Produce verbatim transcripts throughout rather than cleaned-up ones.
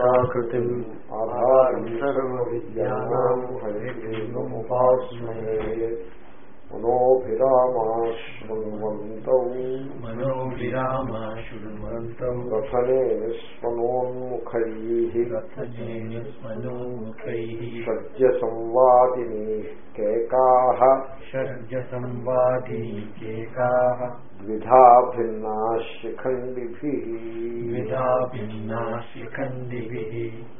పురుషాకృతిం ఆధారం సర్వ విద్యానాం హయగ్రీవముపాస్మహే మనోభిరామాశృణ్వంతౌ మనోభిరామాశృణ్వంతౌ రథనేస్వనోన్ముఖైః రథనేస్వనోన్ముఖైః షడ్జసంవాదినీః కేకాః షడ్జసంవాదినీః కేకాః ద్విధా భిన్నాః శిఖండిభిః ద్విధా భిన్నాః శిఖండిభిః.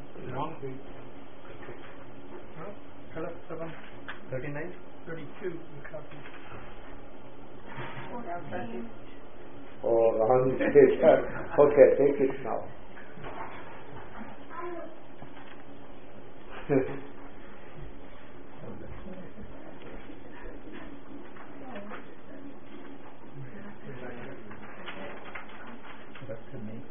thirty-nine thirty-two copy. Oh, wrong page. Okay, take it now. That's the name.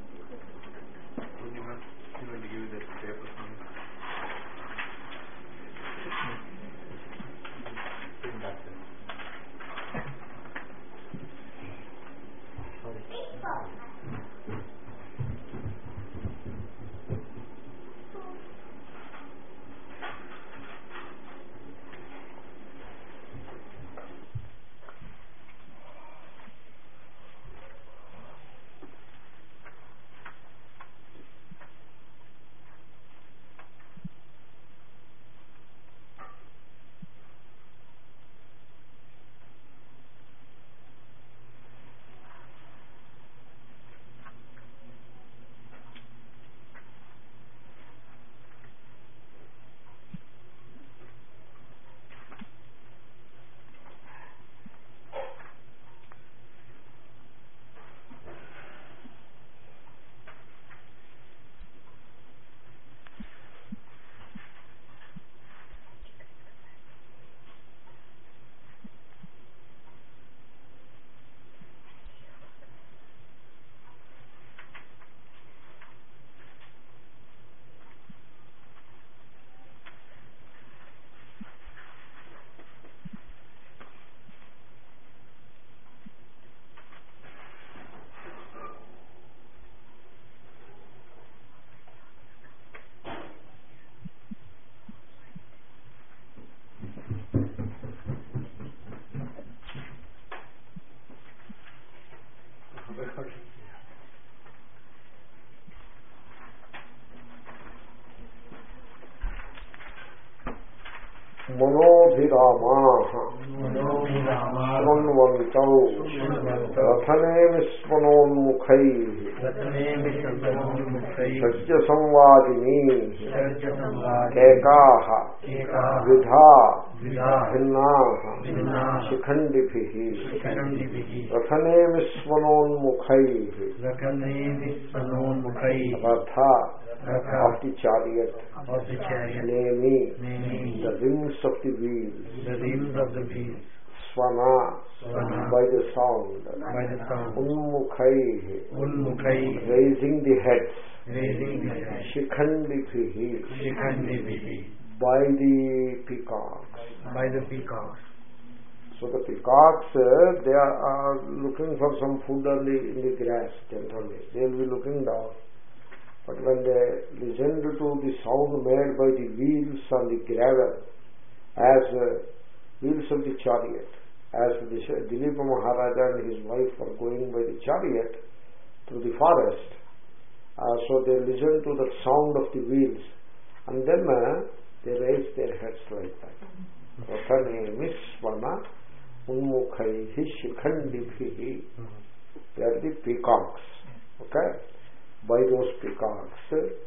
You must you want to use that paper. మనోభిరామాః శృణ్వంతౌ రథనేమిస్వనోన్ముఖైః షడ్జసంవాదినీః కేకాః ద్విధా భిన్నాః శిఖండిభిః రథనేమిస్వనోన్ముఖైః Ratha of the chariot, of the chariot, nemi, nemi, the rims of the wheels, the rims of the wheels, swana, swana, by the sound, by the sound, unmukhai, unmukhai, raising the heads, raising the heads, shikhandibihi, shikhandibihi, by the peacocks, by the peacocks. So the peacocks, uh, they are, are looking for some food on the, in the grass generally. They will be looking down. But when they listened to the sound made by the wheels on the gravel, as uh, wheels of the chariot, as the Dilipa Maharaja and his wife were going by the chariot through the forest, uh, so they listened to the sound of the wheels, and then uh, they raised their heads like that. Rathane misvana unmukhaihi shikhndibhihi. They are the peacocks. Okay? By those peacocks,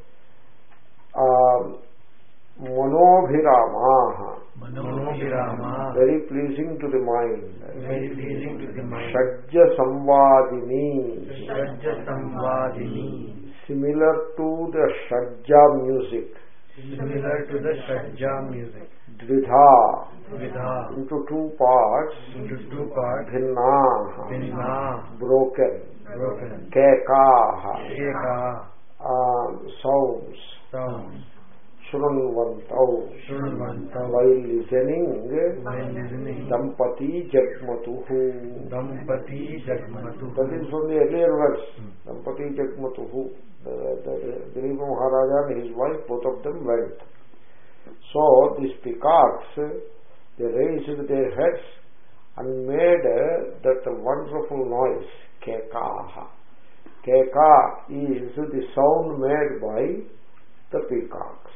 um, manobhiramaha, manobhirama, very pleasing to the mind, very pleasing to the mind, shadja samvadini, shadja samvadini, similar to the shadja music, similar to the shadja music, dvidha, dvidha, into two parts, into two parts, bhinna, bhinna, broken, broken, kekaha, kekaha, uh, sounds, sounds, Shrunvantau. Shrunvantau. While listening, While listening. Dampati Jagmatuhu. Dampati Jagmatuhu. That is from the earlier verse. Hmm. Dampati Jagmatuhu. The, the, the Dilip Maharaja and his wife, both of them went. So these peacocks, they raised their heads and made uh, that wonderful noise, kekaha. Keka is the sound made by the peacocks.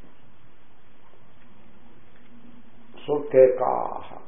So kekaha.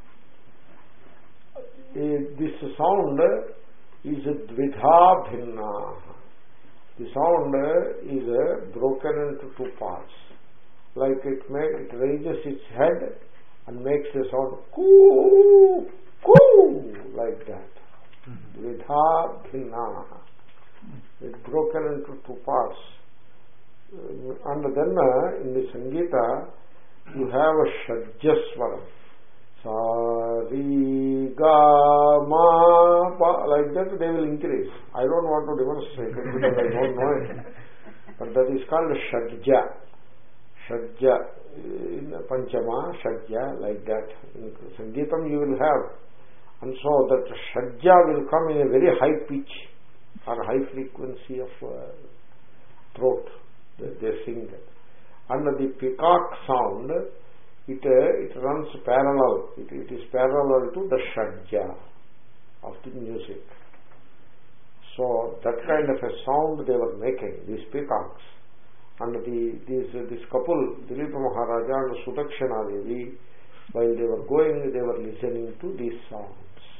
This sound is dvidha bhinna. The sound is broken into two parts. Like it, make, it raises its head and makes a sound coo, coo, like that. Dvidha bhinna. It's broken into two parts. And then uh, in the Sangita, you have a Shadjaswaram. Sa, Ri, Ga, Ma, Pa, like that they will increase. I don't want to demonstrate it because I don't know it. But that is called Shadja. Shadja, in Panchama, Shadja, like that. In Sangeetam you will have. And so that Shadja will come in a very high pitch or high frequency of uh, throat. They, they sing that. And the peacock sound, it, uh, it runs parallel. It, it is parallel to the Shadja of the music. So that kind of a sound they were making, these peacocks. And the, this, this couple, Dilip Maharaja and Sudakshana Devi, while they were going, they were listening to these sounds.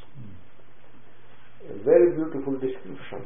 A very beautiful description.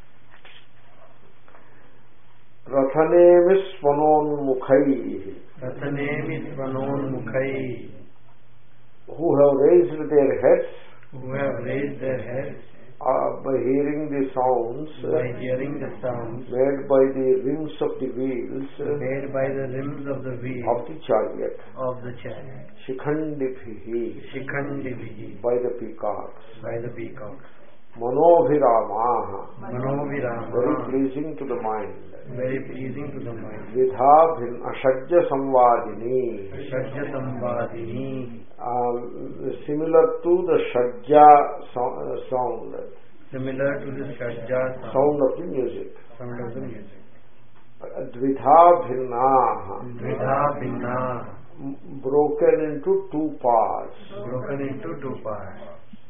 Rathanemi swanonmukhai. Rathanemi swanonmukhai. Who have raised their heads. Who have raised their heads. Uh, by hearing the sounds, by hearing the sounds made by the rims of the wheels, made by the rims of the wheels of the chariot, of the chariot, Shikhandibhihi, Shikhandibhihi, by the peacocks, by the peacocks, Manobhiramaha, Manobhiramaha, very pleasing to the mind, very pleasing to the mind, Vidhabhin Ashajya Samvadini, Ashajya Samvadini, uh, similar to the Shajja sound, similar to the Shajja sound, sound of the music, sound of the music, Dvidha Bhinna, Dvidha Bhinna, broken into two parts, broken into two parts,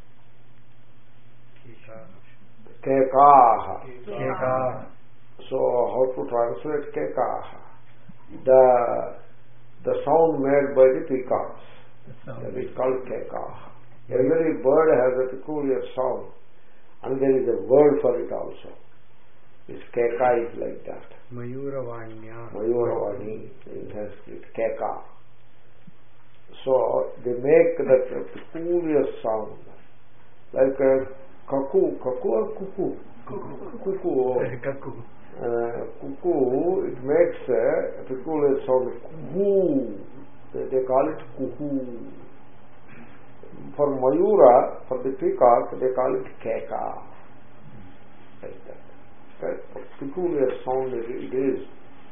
Kekaha. Kekaha. So how to translate Kekaha? The the sound made by the peacocks. That is called Kekaha. Every bird has a peculiar sound, and there is a word for it also. This Keka is like that. Mayuravanya. Mayuravani in Sanskrit. Keka. So they make that peculiar sound, like a Kaku, kaku or kuku? Kuku. Kuku. Uh, kuku, it makes a peculiar sound. Kuhu. They, they call it kuhu. For Mayura, for the peacock, they call it keka. Like that. That peculiar sound it is.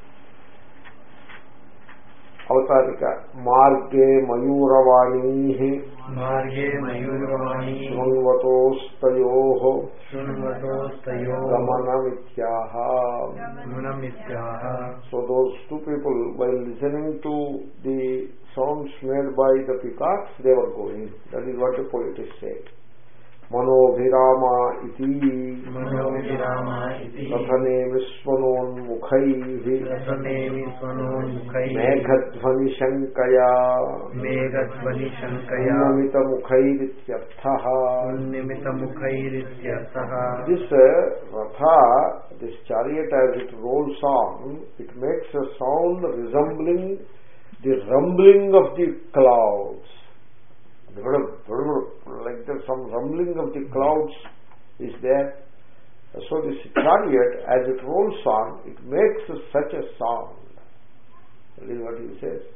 Avatarika. Marge Mayuravani. Marge Mayuravani. Shunvatostayoho. Shunvatostayoho. Gamanamithyaha. Gamanamithyaha. So those two people, while listening to the sounds made by the peacocks, they were going. That is what the poet is saying. Manobhirama iti. Manobhirama iti. Rathane viswanon mukhaihi. Rathane viswanon mukhaihi. Meghadvani shankaya. Meghadvani shankaya. Unnamita mukhairityarthaha. Unnamita mukhairityarthaha. This uh, Ratha, this chariot as it rolls on, it makes a sound resembling the rumbling of the clouds. Like that, some rumbling of the clouds is there. So this chariot, as it rolls on, it makes such a sound. That is what he says.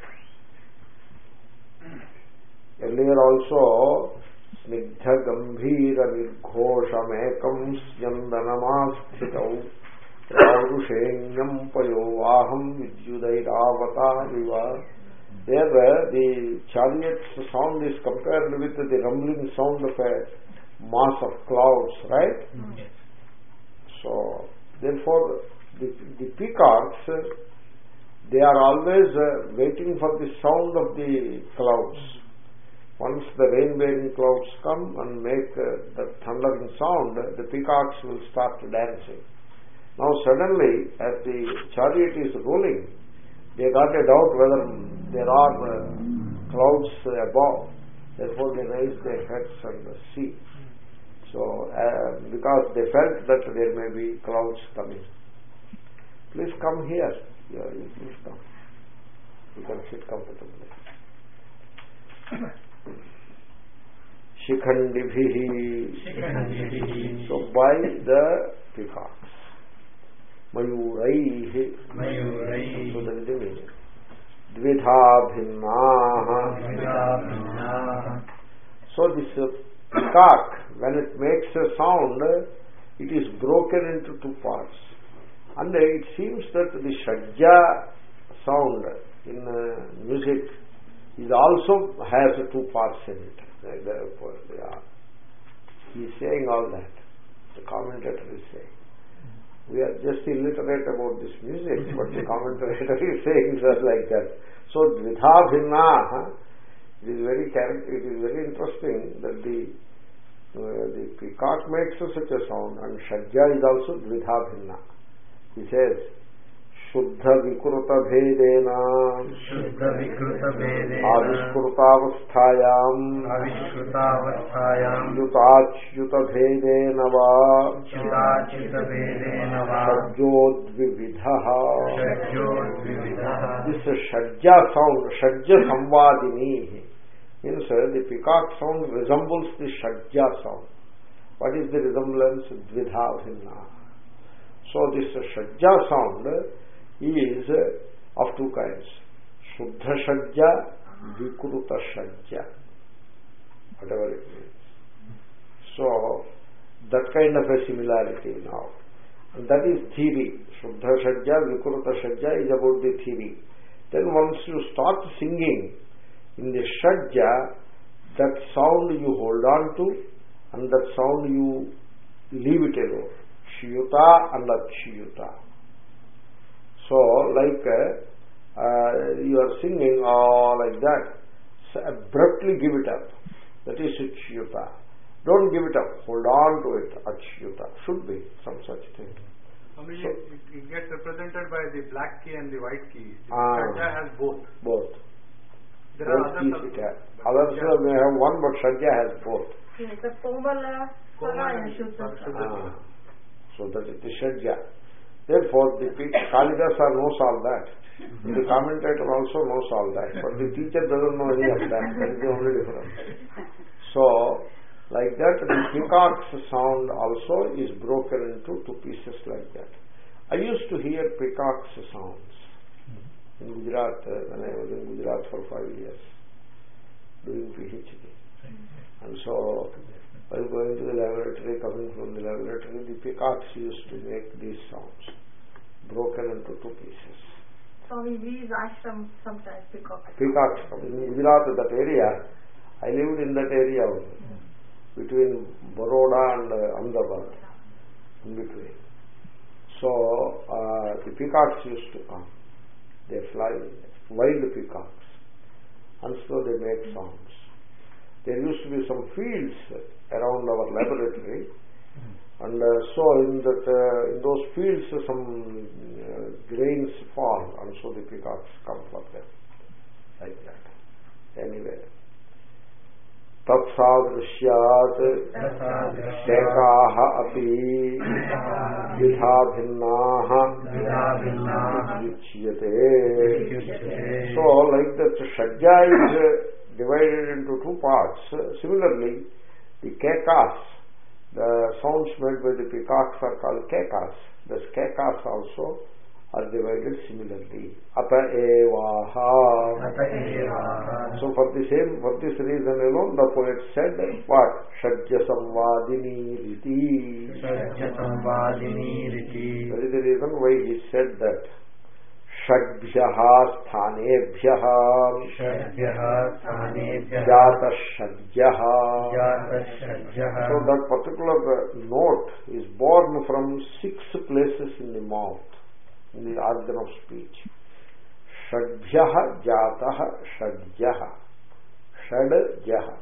Earlier also, Snigdha Gambhira Nirghoshamekam Syandanamastitau. Raurushenyam payovaham vidyudairavatāriva. There uh, the chariot's sound is compared with the rumbling sound of a mass of clouds, right? Yes. So, therefore, the, the peacocks, uh, they are always uh, waiting for the sound of the clouds. Once the rain-bearing clouds come and make uh, the thundering sound, the peacocks will start dancing. Now suddenly, as the chariot is rolling, they got a doubt whether there are uh, clouds above. Therefore they raise their heads and see. So, uh, because they felt that there may be clouds coming. Please come here. Yeah, you please come. You can sit comfortably. Shikhandibhihi. So by the peacocks. Mayuraihi. Mayuraihi. So that is the meaning. Dvidha bhinnaha. Dvidha bhinnaha. So this uh, peacock, when it makes a sound, it is broken into two parts. And it seems that the shajja sound in uh, music is also has two parts in it. Therefore, yeah. He is saying all that. The commentator is saying. We are just illiterate about this music, but the commentator is saying just like that. So, dvidha bhinna, it is very it is very interesting that the uh, the peacock makes such a sound, and shajja is also dvidha bhinna. He says, Shuddha vikruta bhedena Shuddha vikruta bhedena Avishkrutavasthayam Avishkrutavasthayam Yutachyuta bhedena va Yutachyuta bhedena va Shajjodvividhaha. Shajjodvividhaha. This shajja sound, shajja samvadini, means uh, the peacock sound resembles the shajja sound. What is the resemblance? Dvidha bhinna. So this shajja sound is of two kinds. Shuddha shajja, vikruta shajja. Whatever it means. So that kind of a similarity now. And that is theory. Shuddha shajja, vikruta shajja is about the theory. Then once you start singing in the shajja, that sound you hold on to and that sound you leave it alone. Shyuta and achyuta. So, like uh, uh, you are singing all like that, so abruptly give it up. That is achyuta. Don't give it up. Hold on to it. Achyuta. Should be some such thing. I mean, so, it, it gets represented by the black key and the white key. The ah, shajja has both. Both. There both are keys others. it has. Others yeah. may have one, but shajja has both. Yes, the Komala, Komala and Shuddha. Ah. So that is the shajja. Therefore, the Kalidasa knows all that. The commentator also knows all that. But the teacher doesn't know any of that. That is the only difference. So, like that, the peacock's sound also is broken into two pieces like that. I used to hear peacock's sounds in Gujarat, uh, when I was in Gujarat for five years, doing PhD. And so, while going to the laboratory, coming from the laboratory, the peacocks used to make these sounds, broken into two pieces. So we use ashram sometimes, peacocks. Peacocks. In Gujarat, that area, I lived in that area also, mm. between Baroda and uh, Ahmedabad, in between. So, uh, the peacocks used to come. They fly, wild peacocks. And so they make sounds. There used to be some fields around our laboratory, and uh, so in that uh, in those fields uh, some uh, grains fall, and so the peacocks come for them, like that. Anyway, tatsadrishyat kekaha api vidha bhinnaha yuchyate. So like that shajja is uh, divided into two parts. Similarly, the kekas, the sounds made by the peacocks are called kekas. The kekas also are divided similarly. Ata evaha. Ata evaha. So for the same, for this reason alone, the poet said, what? Shadja samvadini riti. Shadja samvadini riti. That is the reason why he said that. Shadbhyaha sthanebhyaha. Shadbhyaha sthanebhyaha. Jata shadjaha. Jata shadjaha. So that particular note is born from six places in the mouth, in the organ of speech. Shadbhyaha jataha shadjaha. Shadjaha.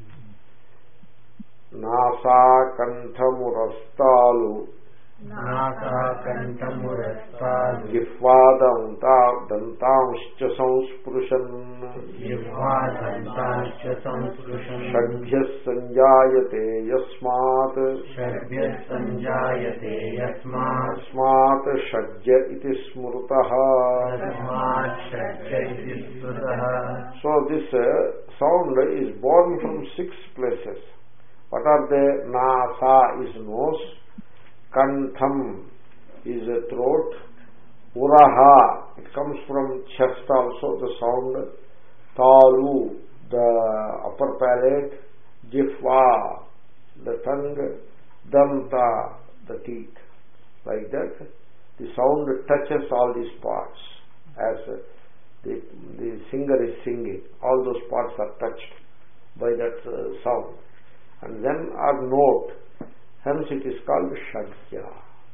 Nasa kanthamurastalu. Nasa kantamurastalu. Jihvadanta dantamscha samspurushan. Jihvadantascha samspurushan. Shadbhyas sanjayate yasmat. Shadbhyas sanjayate yasmat. Yasmat shadja iti smrutaha. Yasmat shadja iti smrutaha. So this uh, sound is born from six places. What are they? Nasa is nose. Kantham is a throat. Uraha, it comes from chest also, the sound. Talu, the upper palate. Jihva, the tongue. Danta, the teeth. Like that, the sound touches all these parts. As the, the singer is singing, all those parts are touched by that uh, sound. And then our note, hence it is called shadja.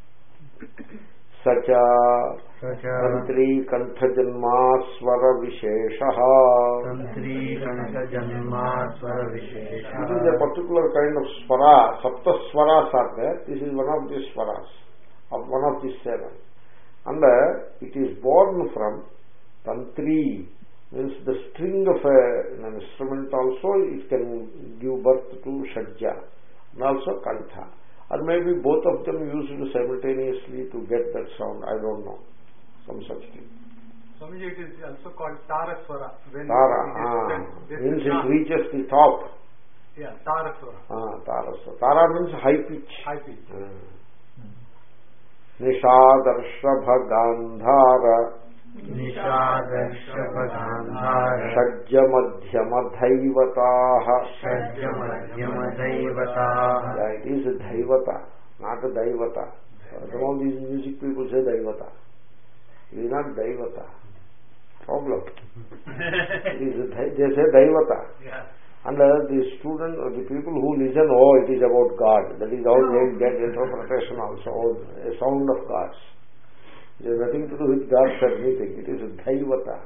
Sacha tantri kantha janma swara visheshaha. Tantri kantha janma swara visheshaha. This is a particular kind of swara. Sapta swaras are there. This is one of the swaras, of one of the seven. And uh, it is born from tantri, means the string of a, an instrument also, it can give birth to shadja, and also kantha. Or maybe both of them used simultaneously to get that sound, I don't know, some such thing. Swamiji, it is also called Taraswara. When Tara, it ah, is, this means is it not, reaches the top. yeah, Taraswara. Ah, Taraswara. Tara means high pitch. High pitch. Ah. Nishadarshava gandhara. Nishadarshava gandhara. Shadja madhyama dhaivataha. Shadja madhyama dhaivataha. Yeah, it is a dhaivata, not a daivata. Some of these music people say daivata. It is not daivata. Problem. It is a, they say daivata. Yeah. And uh, the student or the people who listen, oh, it is about God. That is how they get interpretation also. Oh, a sound of gods. It has nothing to do with gods or anything. It is a dhaivata.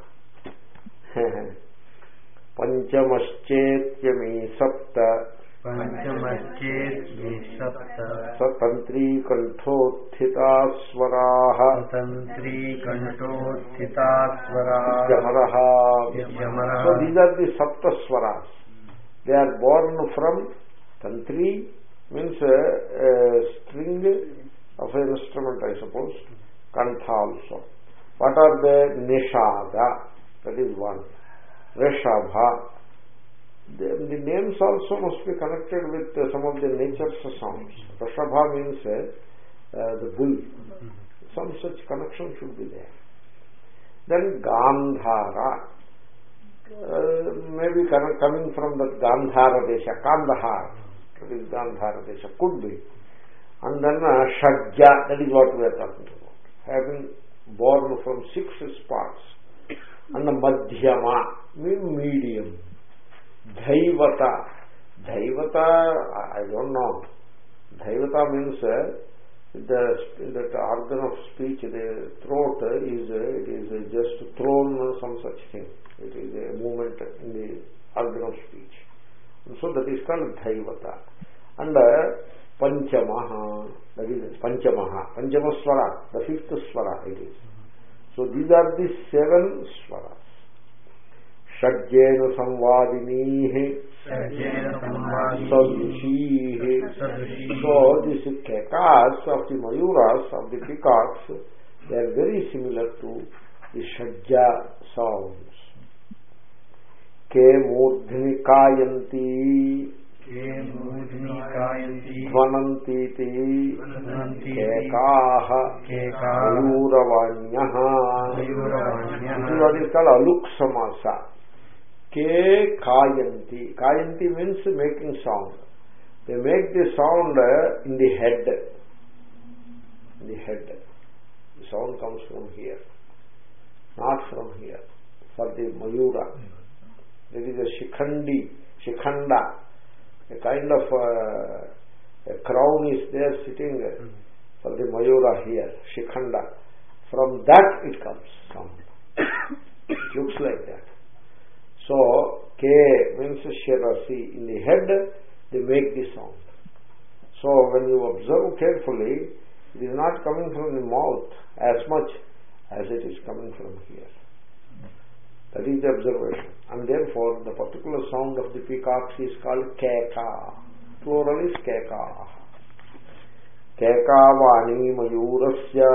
Panchamaschetyami sapta. Panchamaschetyami sapta. Satantri kanthotthita swaraha. Satantri kanthotthita swaraha. Vidyamaraha. Vidyamaraha. So these are the sapta swaras. They are born from tantri, means a, a string of an instrument, I suppose. Kantha also. What are they? Nishada, that is one. Reshabha. The, the names also must be connected with uh, some of the nature's sounds. Reshabha means uh, uh, the bull. Some such connection should be there. Then Gandhara. Uh, maybe coming from that Gandhara Desha, Kandahar, that is Gandhara Desha, could be. And then uh, Shadja, that is what we are talking about. Having born from six parts. And the Madhyama, mean medium. Dhaivata. Dhaivata, I don't know. Dhaivata means uh, the that organ of speech, the throat is uh, it is just thrown some such thing. It is a movement in the organ of speech. And so that is called Dhaivata. And uh, Panchamaha, that is Panchamaha, Panchamaswara, the fifth swara it is. So these are the seven swaras. Shadjena samvadinihi. Shadjena samvadinihi. Sadushihi. So these kekas of the mayuras, of the peacocks, they are very similar to the Shadja sounds. Ke murdhni kayanti. ధ్వనంతీతి కేకాః మయూరవాణ్యః. It is called aluk samasa. Ke kayanti. Kayanti means making sound. They make the sound in the head. In the head. The sound comes from here, not from here. For the mayura, there is a shikhandi, shikhanda, a kind of uh, a crown is there sitting for the mayura here, shikhanda. From that it comes sound. It looks like that. So ke means shirasi, in the head they make the sound. So when you observe carefully, it is not coming from the mouth as much as it is coming from here. That is the observation. And therefore the particular sound of the peacocks is called keka. Plural is keka. Kekavani mayurasya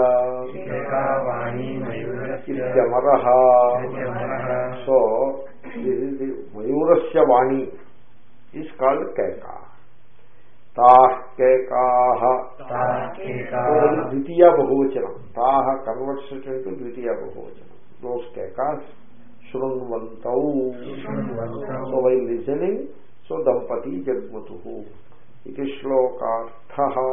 ityamaraha. So this is the mayurasya vani is called keka. Tah kekaha. Dvitiya bahuvachanam. Taha converts it into Dvitiya bahuvachanam. Those kekas shrunvantau. So while listening, so dampati jagmatuhu. It is shlokarthaha.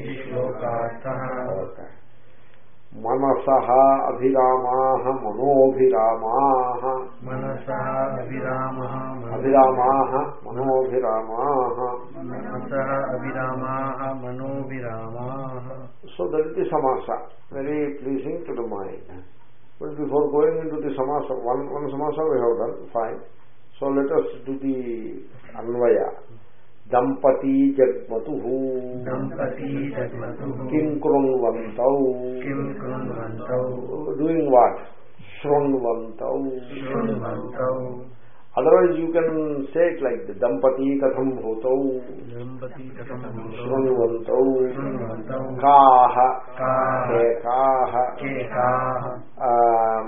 Okay. Manasaha abhiramaha manobhiramaha. Manasaha abhiramaha Abhiramaha manobhiramaha. Manasaha abhiramaha manobhiramaha. So that is the samasa, very pleasing to the mind. But before going into the samasa, one, one samasa we have done, fine. So let us do the anvaya. Dampati jagmatuhu. Dampati jagmatuhu. Kim krunvantau. Kim krunvantau. Doing what? Shrunvantau. Shrunvantau. Otherwise you can say it like the Dampati katham bhutau. Dampati katham bhutau. Shrunvantau. Shrunvantau. Kaha. Kaha. Kekaha. Kekaha. Um,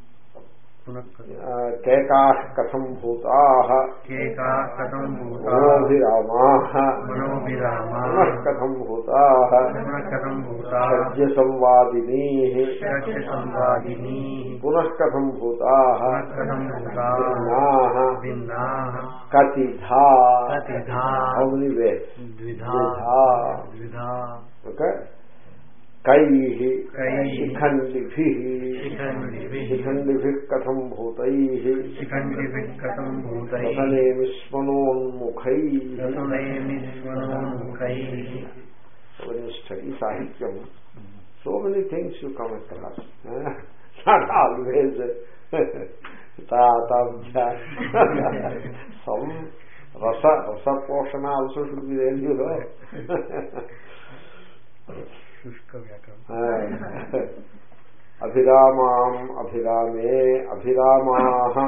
Kekah katham bhutaha. Kekah katham bhutaha. Manobhiramaha. Manobhiramaha. Katham bhutaha. Katham bhutaha. Shajya samvadinihi. Shajya samvadinihi. Punah katham bhutaha. Katham bhutaha. Vinnaha. Vinnaha. Katidha. Katidha. How many ways? Dvidha. Dvidha. Okay. Kaihi. Kaihi. Shikhandivihi. Shikhandivihi. Shikhandivih katham bhutaihi. Shikhandivih katham bhutaihi. Rathanemi smanonmukhaihi. Rathanemi smanonmukhaihi. When you study Sahityam, so many things you come across. Not always tatabhya. Some rasa, rasa poshana also should be there, you know. Abhiramam, abhirame, abhiramaha.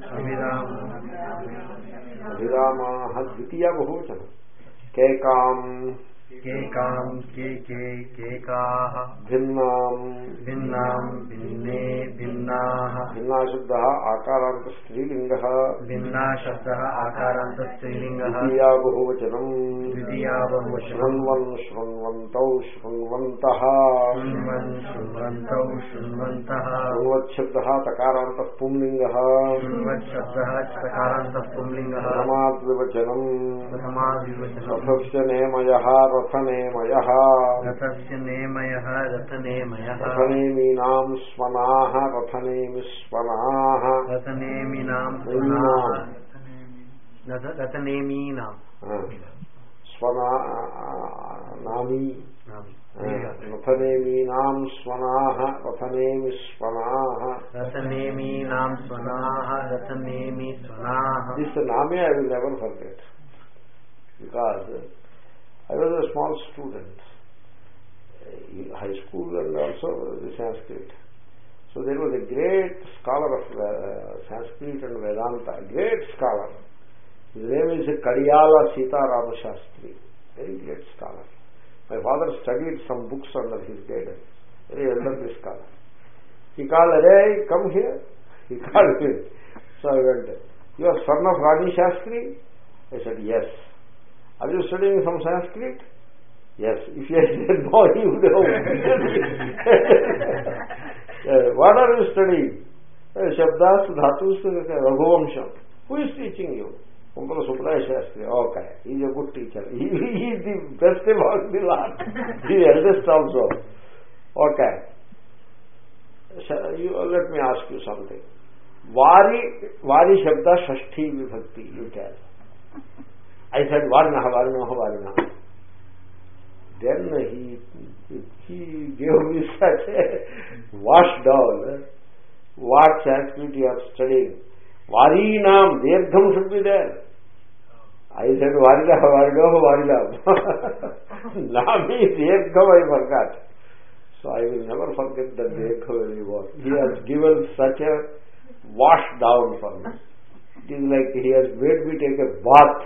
Abhiramaha, dvitiya bahuvachana. Kekam. Kekam, keke, kekaha. Bhinnam. Bhinnam, bhinne, bhinnaha. Bhinna shabdaha akaranta strilingaha. Bhinna shabdaha akaranta strilingaha. Dvitiya bahuvachanam. Dvitiya bahuvachanam. Shrunvan, shrunvantau, shrunvantaha. Shrunvan, shrunvantau, shrunvantaha. Shrunvat shabdaha takaranta pumlingaha. Shrunvat shabdaha takaranta pumlingaha. Prathamaad vivachanam. Prathamaad vivachanam. Rathasya nemayaha. Rathaneemayaha. Rathasya nemayaha. Rathaneemayaha. Rathaneminam svanaha. Rathanemi svanaha. Rathaneminam svanaha. Rathaneminam. Svana nami. Rathaneminam svanaha. Rathanemi svanaha. Rathaneminam svanaha. Rathanemi svanaha. This name I will never forget, because I was a small student, high school and also the Sanskrit. So there was a great scholar of uh, Sanskrit and Vedanta, a great scholar. His name is Kadiyala Sitarama Shastri, very great scholar. My father studied some books under his guidance, very elderly scholar. He called, "Hey, come here." He called me. So I went, "You are son of Rani Shastri?" I said, "Yes." Are you studying some Sanskrit? Yes. If you had said no, he would have. What are you studying? Shabdas, Dhatus, Raghuvamsham. Who is teaching you? Kumpala Subraya Shastri. Okay. He is a good teacher. He, he is the best among the lot. He is eldest also. Okay. You, let me ask you something. Vari, Vari Shabda Shashti Vibhakti, you tell. I said Varnaha, Varnaha, Varnaha. Then he, he gave me such a wash down. What Sanskrit you are studying? Varinam, Dirgham should be there. I said Varilaha, Varilaha, Varilaha. Nami, Dirgham I forgot. So I will never forget that Dirgham very well. He has given such a wash down for me. It is like he has made me take a bath.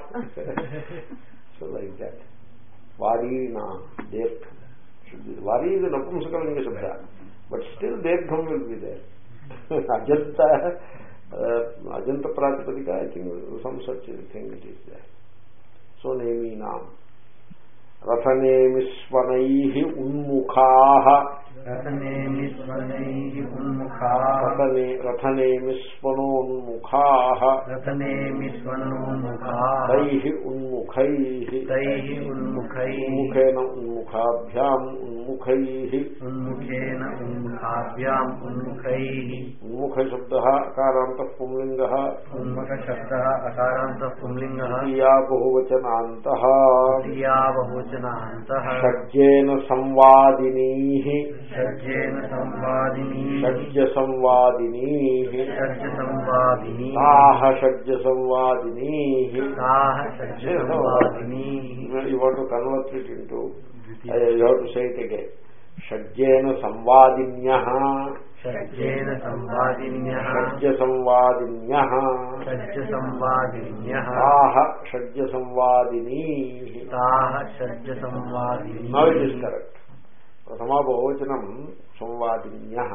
So like that. Varina, Dirgham. Vari is an Apumsakalinga Shabda. But still Dirgham will be there. Ajanta, uh, Ajanta Pratipadika, I think some such thing it is there. So Nemi Nam. Rathanemi Svanaihi Unmukhaha. Rathanemi Svanaihi Unmukhaha. Rathanemi Svanonmukhaha. Rathanemi Svanonmukhaha. Taihi Unmukhaihi. Taihi Unmukhaihi. Unmukhena Unmukhabhyam Unmukhaihi. Unmukhena Unmukhabhyam Unmukhaihi. Unmukha Shabdaha Akarantah Pumlingaha. Unmukha Shabdaha Akarantah Pumlingaha. Tiya Bahuvachanantaha. Tiya Bahuvachanantaha. Shajjena Samvadinihi. Shajjena Samvadinihi. Shajja Samvadinihi. Shajja Samvadinihi. Taha Shajja Samvadinihi. Taha Shajja Samvadinihi. You want to convert it into, uh, you have to say it again. Shajjena Samvadinyaha. Shajjena Samvadinyaha. Shajja Samvadinyaha. Shajja Samvadinyaha. Taha Shajja Samvadinihi. Taha Shajja Samvadinihi. Now it is correct. Prathama Bahuvachanam Samvadinyaha.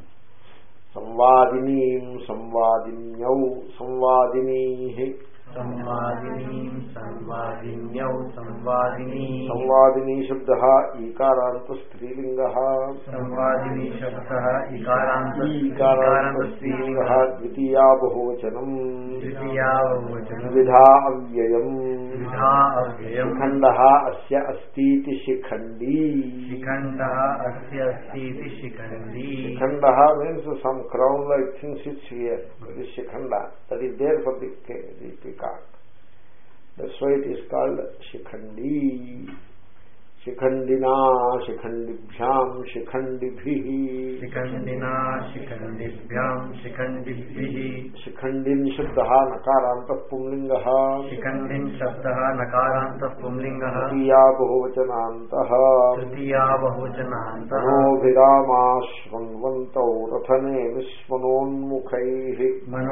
Samvadinim Samvadinyau Samvadinihi. Samvadinim Samvadinyau Samvadini. Samvadini Shabdaha Ikaranta Strilingaha. Samvadini Shabdaha Ikaranta Ikaranta Strilingaha Dvitiya Bahuvachanam. Dvitiya Bahuvachanam. Vidha Avyayam. Vidha Avyayam. Shikhandaha Asya Astiti Shikhandi. Shikhandaha Asya Astiti Shikhandi. Shikhandaha means some crown-like thing sits here. That is Shikhanda. That is there for the, the peacock. That's why it is called Shikhandi. Shikhandina, Shikhandibhyam, Shikhndibhihi. Shikhandina, Shikhndibhyam, Shikhndibhihi. Shikhandin Shabdaha Nakarantah Pumlingaha. Shikhandin Shabdaha Nakarantah Pumlingaha. Tritiya Bahuvachanantaha. Tritiya Bahuvachanantaha. Manobhiramashvanvantau Rathane Visvanonmukhaihi.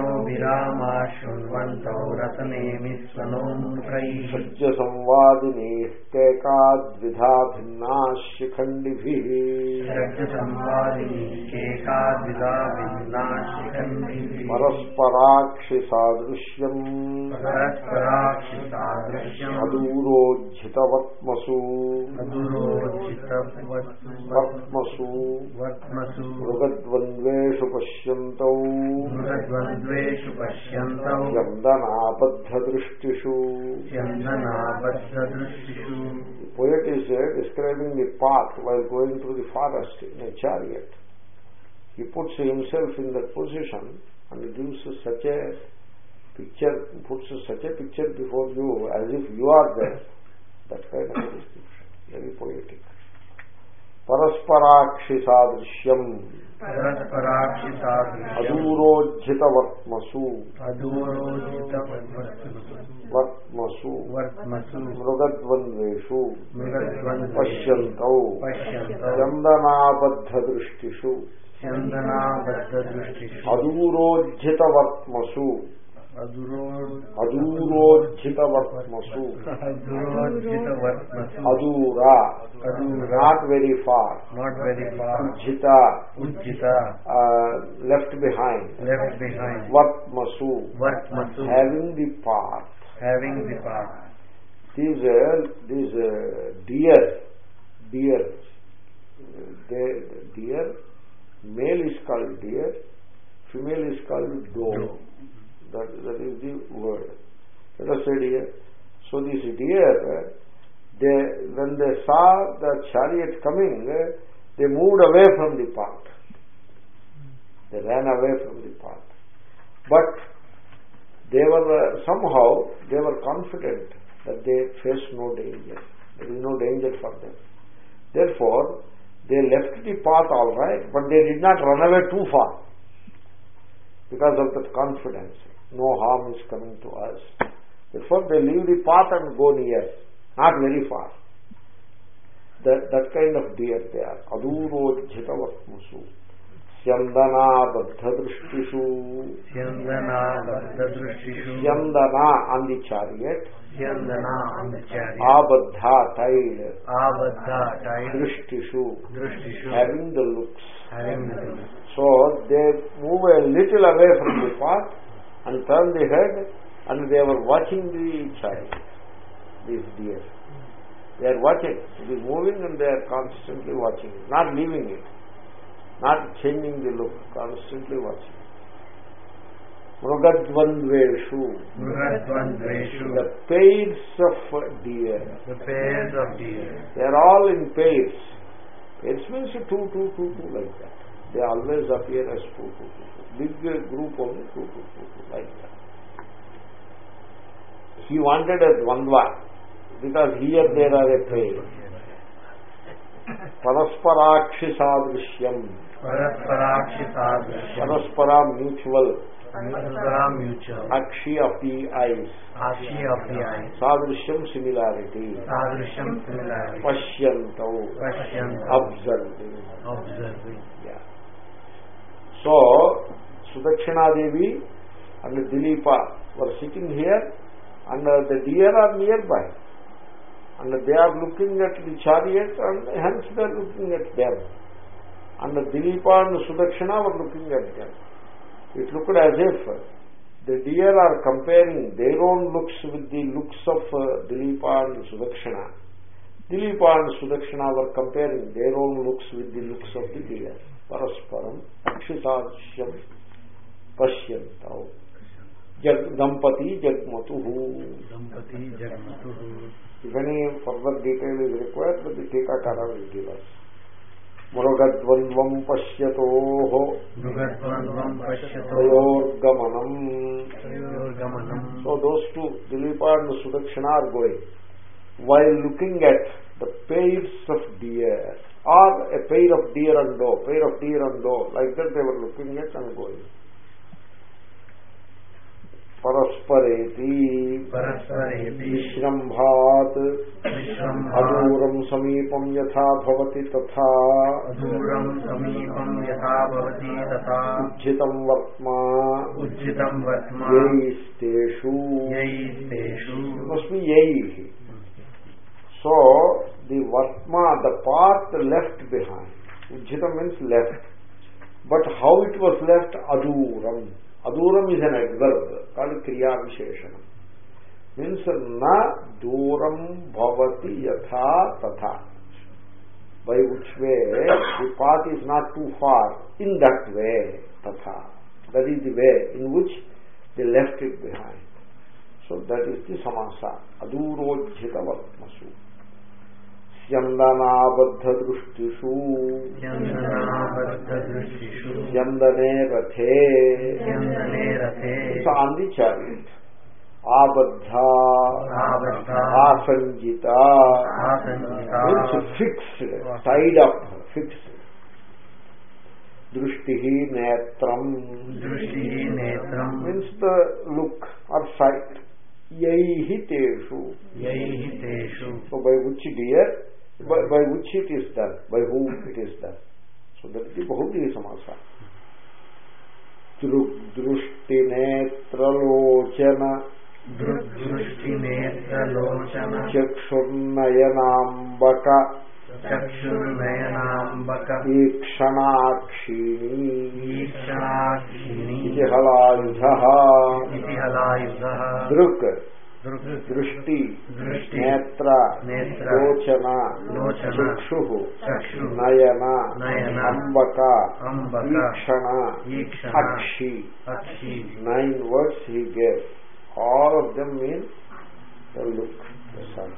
Manobhiramashvanvantau Rathane Visvanonmukhaihi. Shajja Samvadini Kekadvidha भिन्ना शिखंडिभिः. Shajja Samvadini Kekadvidha भिन्ना शिखंडिभिः. परस्पराक्षि सादृश्यम्. परस्पराक्षि सादृश्यम्. अदूरोज्झितवत्मसु. अदूरोज्झितवत्मसु. वत्मसु. मृगद्वन्द्वेषु पश्यन्तौ. मृगद्वन्द्वेषु पश्यन्तौ. यन्दनाबद्धदृष्टिषु. यन्दनाबद्धदृष्टिषु. Poet is uh, describing the path while going through the forest in a chariot. He puts himself in that position and gives such a picture, puts such a picture before you as if you are there. That kind of a description. Very poetic. Parasparakshi sadrishyam. Parasparakshi sadrishyam. Adurojjita vatmasu. Adurojjita vatmasu. Vatmasu. Vatmasu. Mrugadvandveshu. Mrugadvandveshu. Pashyantau. Pashyantau. Chandanabadha drishtishu. Chandanabadha drishtishu. Adurojjita vatmasu. Adurojjita vatmasu. Adurojjita vatmasu. Adura. Adura. Not very far. Not very far. Ujjita. Ujjita. Uh, left behind. Left behind. Vatmasu. Vatmasu. Having the path. Having the path. These uh, these uh, deer, deer, they, deer, male is called deer, female is called doe. That, that is the word. Let us say deer. So these deer, they, when they saw the chariot coming, they moved away from the path. They ran away from the path. But they were, uh, somehow, they were confident that they face no danger. There is no danger for them. Therefore, they left the path all right, but they did not run away too far because of that confidence. No harm is coming to us. Therefore, they leave the path and go near, not very far. That, that kind of deer they are. Adurojjita vatmusu. Syandana baddha drishtishu. Syandana baddha drishtishu. Syandana on the chariot. Syandana on the chariot. Abadha tied. Abadha tied. Drishtishu. Drishtishu. Having the looks. Having the looks. So they move a little away from the path and turn the head, and they were watching the chariot. These deer. They are watching. It is moving and they are constantly watching it, not leaving it. Not changing the look, constantly watching. Mrugadvandveshu. Mrugadvandveshu. The pairs of deer. The pairs of deer. They are all in pairs. Pairs means two, two, two, two, like that. They always appear as two, two, two, two. Big group only two, two, two, two, like that. He wanted a dvandva because here there are a pair. Parasparaakshi sadrishyam. Parasparaakshi sadrishyam. Paraspara mutual. Paraspara mutual. Akshi of the eyes. Akshi of the eyes. Sadrishyam similarity. Sadrishyam similarity. Pashyantau. Pashyantau. Observing. Observing. Yeah. So, Sudakshina Devi and Dilipa were sitting here, and the deer are nearby. And they are looking at the chariot, and hence they are looking at them. And Dilipa and Sudakshina were looking at them. It looked as if the deer are comparing their own looks with the looks of uh, Dilipa and Sudakshina. Dilipa and Sudakshina were comparing their own looks with the looks of the deer. Parasparam akshisadashyam pashyantau. Jag, Dampati Jagmatuhu. Dampati Jagmatuhu. If any further detail is required, the Tikakara will give us. Mrugadvandvam pashyatoho. Mrugadvandvam pashyatoho. Tayorgamanam. Tayorgamanam. So those two, Dilipa and Sudakshina, are going. While looking at the pairs of deer, or a pair of deer and doe, pair of deer and doe, like that they were looking at and going. Paraspareti Paraspareti Vishrambhat Vishrambhat Aduram Samipam Yatha Bhavati Tatha Aduram Samipam Yatha Bhavati Tatha Ujjitam Vatma Ujjitam Vatma Yaisteshu Yaisteshu. Must be Yaihi. So the Vatma, the path left behind. Ujjitam means left. But how it was left? Aduram. Aduram is an adverb called Kriya Visheshanam. Means na duram bhavati yatha tatha. By which way the path is not too far. In that way, tatha. That is the way in which they left it behind. So that is the samasa. Adurojjita vatmasu. Syandana baddha drishtishu. Syandana baddha drishtishu. Syandane rathe. Syandane rathe. It's on the chariot. Abadha. Abadha. Asanjita. Asanjita. Means fixed, tied up, fixed. Drishtihi netram. Drishtihi netram. Means the look or sight. Yaihi teshu. Yaihi teshu. So by which deer, by, by which it is done, by whom it is done. So that is the Bahuti Samasa. Drishti netralochana. Drishti netralochana. Chakshurnayanambaka. Chakshurnayanambaka. Ikshanakshini. Ikshanakshini. Iti halayudha. Iti halayudha. Druk. దృష్టి, దృష్టి, నేత్ర, నేత్ర, లోచన, లోచన, చక్షు, చక్షు, నయన, నయన, అంబక, అంబక, ఈక్షణ, ఈక్షణ, అక్షి. అక్షి. Nine words he gave. All of them mean the look, the sight.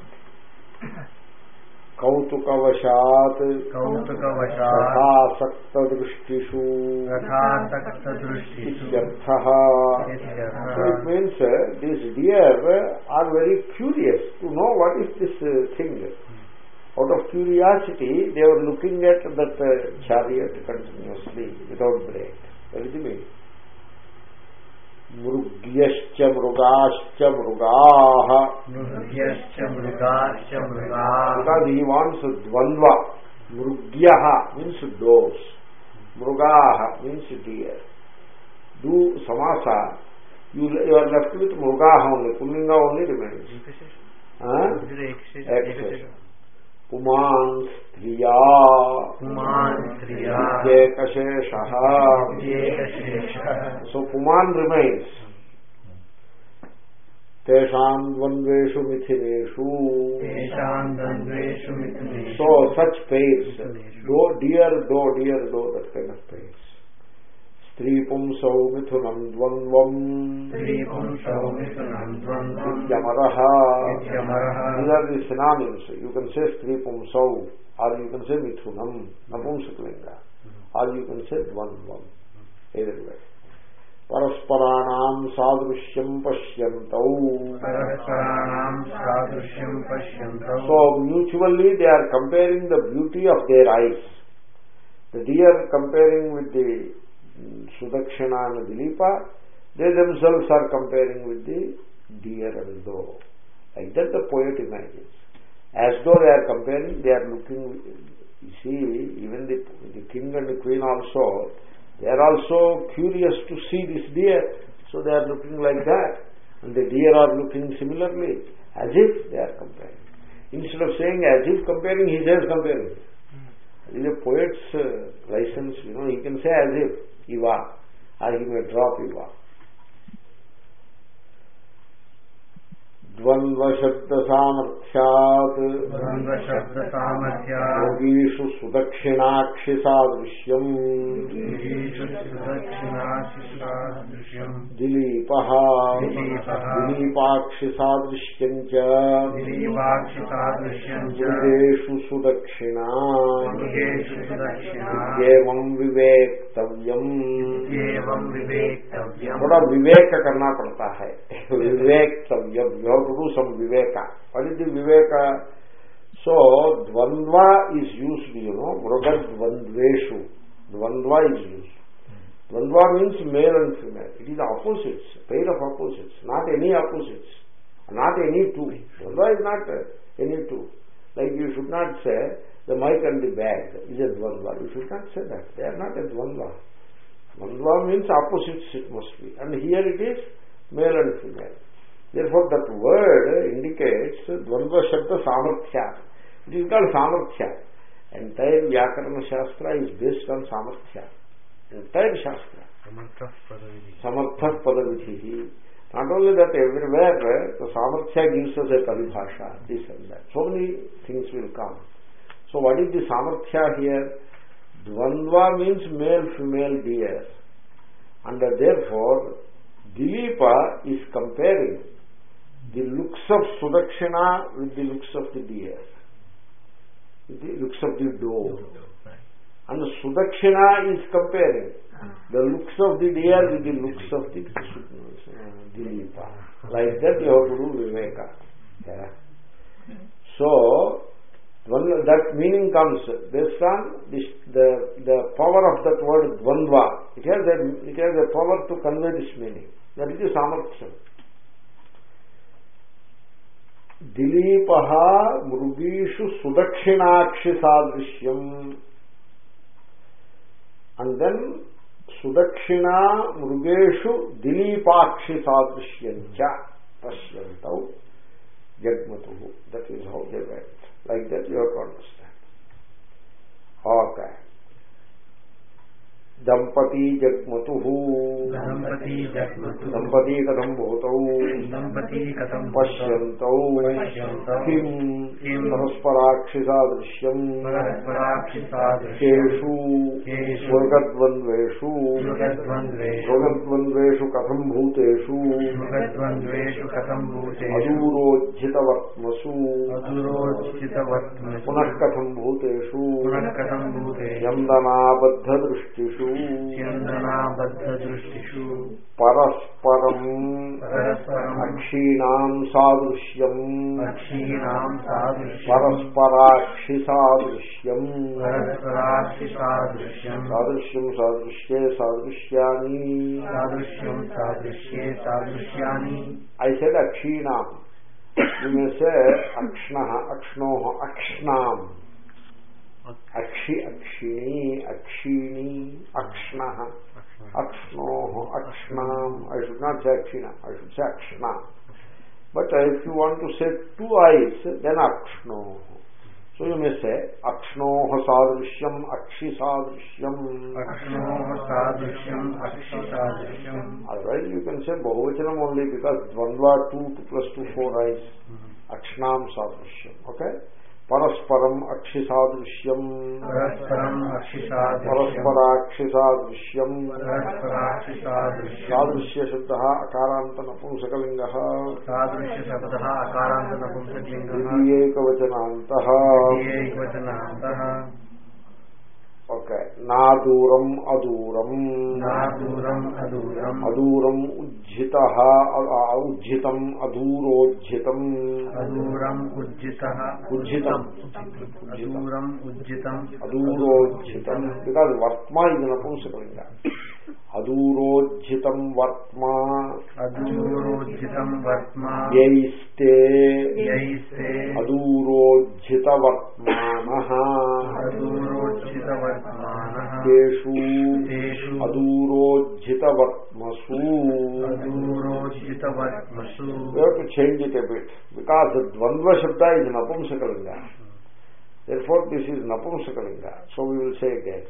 కౌతుకవశాత్ కౌతుకవశాత్ తథాసక్త దృష్టిషు తథాసక్త దృష్టిషు ఇత్యర్థః. ఇత్యర్థః. So it means uh, these deer are very curious to know what is this uh, thing. Out of curiosity, they were looking at that uh, chariot continuously without break. That is the meaning. మృగ్యశ్చ మృగాశ్చ మృగాః. మృగ్యశ్చ మృగాశ్చ మృగాః. Because he wants dvandva. Mrugyah means doves. Mrugaah means deer. Do samasa. You, you are left with mrugaah only. Pullinga only remains. Huh? Excess. Puman striya. Puman striya. Vidyekasheshah. Vidyekasheshah. So Puman remains. Tesham dvandveshu mithineshu. Tesham dvandveshu mithineshu. So such pairs. Do, deer, do, deer, do, that kind of pairs. Stri pumsau mithunam dvandvam. Stri pumsau mithunam dvandvam. Vidyamaraha. Vidyamaraha. These are the synonyms. You can say stri pumsau, or you can say mithunam, napumsaklinga, or you can say dvandvam. Either way. Parasparanam sadrishyam pashyantau. Parasparanam sadrishyam pashyantau. So mutually they are comparing the beauty of their eyes. The deer comparing with the Sudakshina and Dilipa, they themselves are comparing with the deer and doe. Like that the poet imagines. As though they are comparing, they are looking. You see, even the, the king and the queen also, they are also curious to see this deer, so they are looking like that, and the deer are looking similarly, as if they are comparing. Instead of saying as if comparing, he says comparing. It is a poet's uh, license, you know, he can say as if, iva, or he may drop iva. ద్వంద్వ శబ్ద సామర్థ్యాత్ యోగీషు సుదక్షిణాక్షి సాదృశ్యం దిలీపః దిలీపాక్షి సాదృశ్యం చ మృగేషు సుదక్షిణా ఏవం వివేక్తవ్యం. थोड़ा विवेक करना पड़ता है. विवेक्तव्यम. You have to do some viveka. What is the viveka? So dvandva is used, you know, mruga dvandveshu. Dvandva is used. Dvandva means male and female. It is opposites, pair of opposites, not any opposites, not any two. Dvandva is not any two. Like you should not say the mic and the bag is a dvandva. You should not say that. They are not a dvandva. Dvandva means opposites it must be. And here it is male and female. Therefore that word indicates Dvandva Shabda Samarthya. It is called Samarthya. Entire Vyakarana Shastra is based on Samarthya. Entire Shastra. Samartha Padavidhi. Not only that, everywhere the Samarthya gives us a Paribhasha, this and that. So many things will come. So what is the Samarthya here? Dvandva means male, female deer. And therefore, Dilipa is comparing the looks of Sudakshina with the looks of the deer, with the looks of the doe. And Sudakshina is comparing the looks of the deer with the looks of the uh, Dilipa. Like that you have to do Viveka. Yeah. So, One, that meaning comes based on this, the the power of that word dvandva. It has a it has a power to convey this meaning. That is the samarthya. Dilipaha mrugishu sudakshinaakshi sadrishyam. And then sudakshina mrugeshu dilipakshi sadrishyam cha pashyantau jagmatuhu. That is how they went. Like that you have to understand. Okay. దంపతి జగ్మతు దంపతి జగ్మతు దంపతి కథం భూతౌ దంపతి కథం పశ్యంతౌ పశ్యంతౌ కిం కిం పరస్పరాక్షి సాదృశ్యం పరస్పరాక్షి సాదృశ్యం cash cash మృగద్వంద్వేషు మృగద్వంద్వేషు మృగద్వంద్వేషు కథం భూతేషు మృగద్వంద్వేషు కథం భూతేషు అదూరోజ్జితవర్త్మసు అదురోచితవర్త్మసు పునః కథం భూతేషు పునః కథం భూతేషు యందనాబద్ధదృష్టిషు యందనాబద్ధదృష్టిషు పరస్పరం పరస్పరం అక్షీణాం సాదృశ్యం అక్షీణాం సాదృశ్యం పరస్పరాక్షి సాదృశ్యం పరస్పరాక్షి సాదృశ్యం సాదృశ్యం సాదృశ్యే సాదృశ్యాని సాదృశ్యం సాదృశ్యే సాదృశ్యాని ఐ సెడ్ అక్షీణాం యు మే సే అక్ష్ణః అక్ష్ణోః అక్ష్ణాం అక్షి అక్షిణి అక్షిణి అక్ష్ణః అక్ష్ణోః అక్ష్ణాం ఐ షుడ్ నాట్ సే అక్షిణ ఐ షుడ్ సే అక్ష్ణ but if you want to say two eyes then అక్ష్ణోః సో యు మే సే అక్ష్ణోః సాదృశ్యం అక్షి సాదృశ్యం అక్ష్ణోః సాదృశ్యం అక్షి సాదృశ్యం అదర్వైజ్ యూ కెన్ సే బహువచనం ఓన్లీ బికాస్ ద్వంద్వ two two plus two four eyes అక్ష్ణాం సాదృశ్యం ఓకే పరస్పరం అక్షి సాదృశ్యం పరస్పరం అక్షి సాదృశ్యం పరస్పరాక్షి సాదృశ్యం పరస్పరాక్షి సాదృశ్యం సాదృశ్య శబ్ద అకారాంత నపుంసకలింగ సాదృశ్య శబ్దః అకారాంత నపుంసకలింగః ద్వితీయేకవచనాంతః ద్వితీయేకవచనాంతః ఓకే నా దూరం అదూరం నా దూరం అదూరం అదూరం ఉజ్జితః ఉజ్జితం అదూరోజ్జితం అదూరం ఉజ్జితః ఉజ్జితం అదూరం ఉజ్జితం అదూరోజ్జితం బికాజ్ వర్త్మ ఇది నపుంసకలింగ అదూరోజ్జితం వర్త్మ అదూరోజ్జితం వర్త్మ యైస్తే యైస్తే అదూరోజ్జిత వర్త్మానః అదూరోజ్జిత వర్త్మానః తేషు తేషు అదూరోజ్జిత వర్త్మసు అదూరోజ్జిత వర్త్మసు We have to change it a bit because Dvandva Shabda is Napumsakalinga. Therefore, this is Napumsakalinga. So we will say again.